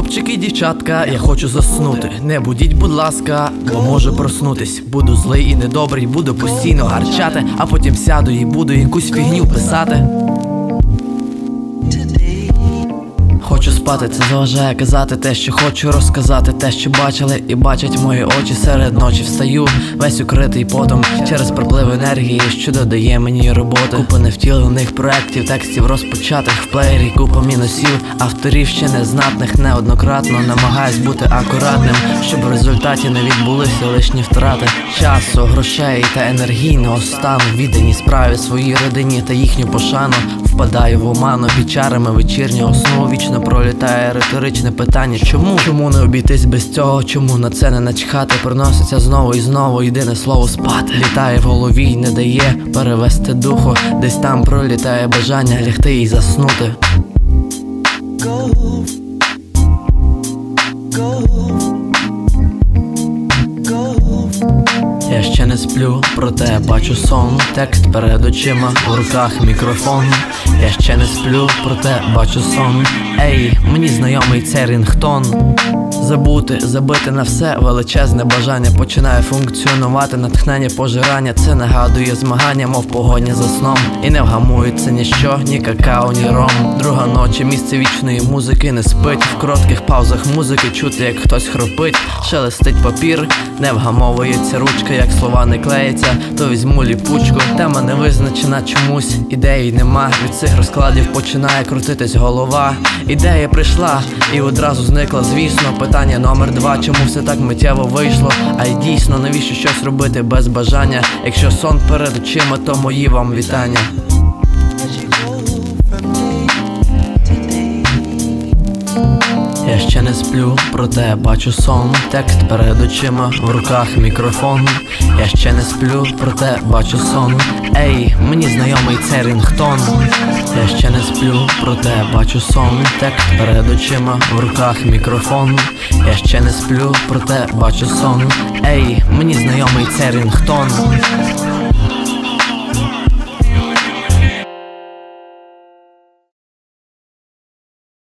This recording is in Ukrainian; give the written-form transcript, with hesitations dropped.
Хлопчики і дівчатка, я хочу заснути. Не будіть, будь ласка, бо можу проснутись. Буду злий і недобрий, буду постійно гарчати, а потім сяду і буду якусь фігню писати. Хочу спати, це заважає казати те, що хочу розказати, те, що бачили і бачать мої очі. Серед ночі встаю, весь укритий потом через приплив енергії, що додає мені роботи. Купа невтілених проєктів, текстів розпочатих в плеєрі, купа мінусів, авторів ще незнатних. Неоднократно намагаюсь бути акуратним, щоб в результаті не відбулися лишні втрати часу, грошей та енергійного стану. Віддані справі, своїй родині та їхню пошану. Впадаю в оману під чарами вечірнього сну. Вічно пролітає риторичне питання: чому не обійтись без цього? Чому на це не начхати? Приноситься знову і знову єдине слово спати. Літає в голові й не дає перевести духу. Десь там пролітає бажання лягти і заснути. Я ще не сплю, проте бачу сон. Текст перед очима, в руках мікрофон. Я ще не сплю, проте бачу сон. Ей, мені знайомий цей рінгтон. Забити на все, величезне бажання починає функціонувати. Натхнення, пожирання, це нагадує змагання, мов погоня за сном. І не вгамується ніщо, ні какао, ні ром. Друга ночі, місце вічної музики не спить. В коротких паузах музики чути, як хтось хропить. Шелестить папір, не вгамовується ручка, як слова не клеїться, то візьму ліпучку. Тема не визначена чомусь, ідеї нема. Від цих розкладів починає крутитись голова. Ідея прийшла і одразу зникла, звісно. Питання номер 2, чому все так миттєво вийшло? А й дійсно, навіщо щось робити без бажання? Якщо сон перед очима, то мої вам вітання. Я ще не сплю, проте бачу сон. Текст перед очима, в руках мікрофон. Я ще не сплю, проте бачу сон. Ей, мені знайомий цей рінгтон. Я ще не сплю, проте бачу сон. Текст перед очима, в руках мікрофон. Я ще не сплю, проте бачу сон. Ей, мені знайомий цей рінгтон.